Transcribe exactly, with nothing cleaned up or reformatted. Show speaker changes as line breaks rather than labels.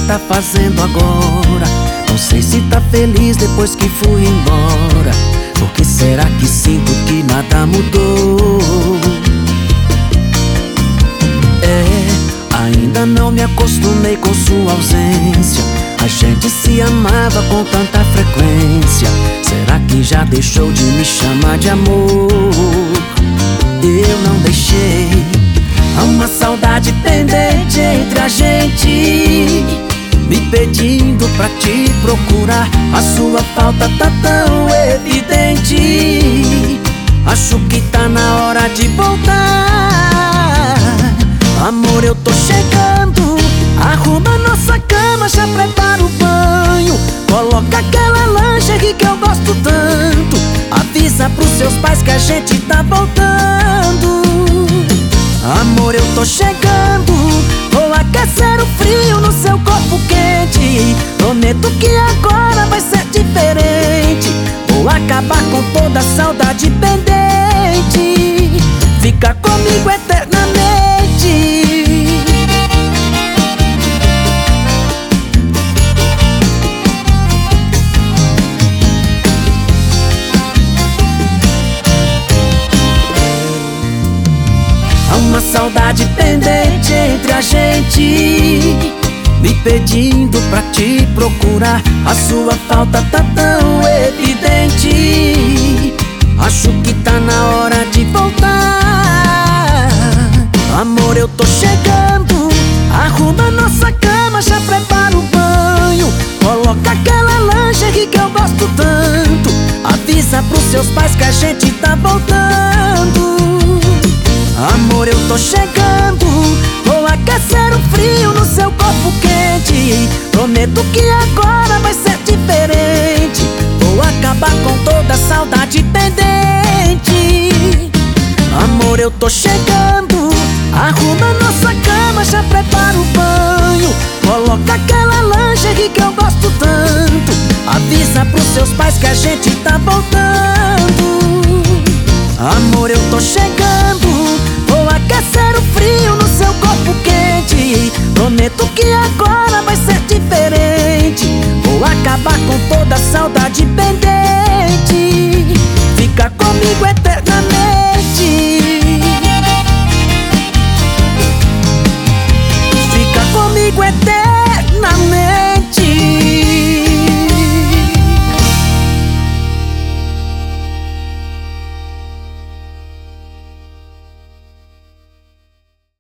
tá fazendo agora. Não sei se tá feliz depois que fui embora. Por que será que sinto que nada mudou? É, ainda não me acostumei com sua ausência. A gente se amava com tanta frequência. Será que já deixou de me chamar de amor? Eu não deixei. Há uma saudade pendente entre a gente, me pedindo pra te procurar. A sua falta tá tão evidente. Acho que tá na hora de voltar. Amor, eu tô chegando. Arruma nossa cama, já prepara o banho. Coloca aquela lingerie que eu gosto tanto. Avisa pros seus pais que a gente tá voltando. Amor, eu tô chegando. Vou aquecer o frio no seu corpo quente. Prometo que agora vai ser diferente. Vou acabar com toda a saudade pendente. Fica comigo eternamente. Há uma saudade pendente entre a gente, me pedindo pra te procurar. A sua falta tá tão evidente. Acho que tá na hora de voltar. Amor, eu tô chegando. Arruma nossa cama, já prepara o banho. Coloca aquela lingerie que eu gosto tanto. Avisa pros seus pais que a gente tá voltando. Amor, eu tô chegando. Vou aquecer o frio no seu corpo quente. Prometo que agora vai ser diferente. Vou acabar com toda a saudade pendente. Amor, eu tô chegando. Arruma nossa cama, já prepara o banho. Coloca aquela lingerie que eu gosto tanto. Avisa pros seus pais que a gente tá voltando. Amor, eu tô chegando. Vou aquecer o frio no seu corpo quente. Prometo que agora vai ser diferente. Vou acabar com toda a saudade pendente. Fica comigo eternamente.